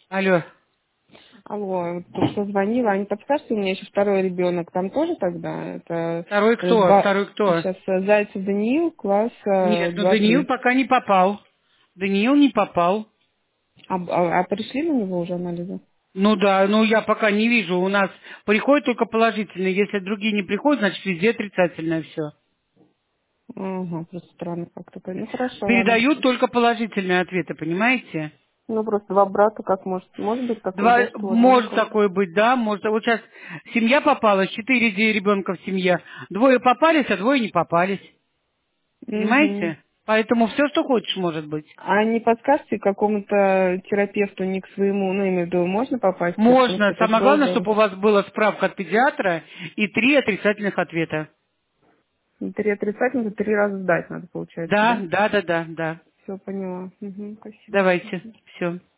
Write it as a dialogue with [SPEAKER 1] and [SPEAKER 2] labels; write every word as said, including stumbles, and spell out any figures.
[SPEAKER 1] Алло.
[SPEAKER 2] Алло, вот только что звонила. А не подскажете, у меня еще второй ребенок. Там тоже тогда? Это
[SPEAKER 1] Второй
[SPEAKER 2] э,
[SPEAKER 1] кто?
[SPEAKER 2] два...
[SPEAKER 1] Второй кто?
[SPEAKER 2] Сейчас э, Зайцев Даниил, класс
[SPEAKER 1] Нет,
[SPEAKER 2] э,
[SPEAKER 1] ну Даниил
[SPEAKER 2] два-три.
[SPEAKER 1] пока не попал. Даниил не попал.
[SPEAKER 2] А, а- а пришли на него уже анализы?
[SPEAKER 1] Ну да, ну я пока не вижу. У нас приходят только положительные. Если другие не приходят, значит везде отрицательное все.
[SPEAKER 2] Ага, просто странно как-то. Ну хорошо, ладно.
[SPEAKER 1] Передают только положительные ответы, понимаете?
[SPEAKER 2] Ну просто два брата, как может? Может быть такое,
[SPEAKER 1] Два,
[SPEAKER 2] да, что у
[SPEAKER 1] может
[SPEAKER 2] ребенка?
[SPEAKER 1] такое быть, да, может. Вот сейчас семья попалась, четыре де- ребенка в семье. Двое попались, а двое не попались.
[SPEAKER 2] Угу.
[SPEAKER 1] Понимаете? Поэтому все, что хочешь, может быть.
[SPEAKER 2] А не подскажете какому-то терапевту, не к своему, ну, имею в виду, можно попасть, потому что
[SPEAKER 1] Можно.
[SPEAKER 2] это ж
[SPEAKER 1] Самое главное,
[SPEAKER 2] долго.
[SPEAKER 1] чтобы у вас была справка от педиатра и три отрицательных ответа.
[SPEAKER 2] Три отрицательных, три раза сдать надо, получается,
[SPEAKER 1] Да,
[SPEAKER 2] да?
[SPEAKER 1] да, да, да, да.
[SPEAKER 2] Все, поняла. Угу, спасибо.
[SPEAKER 1] Давайте. Все.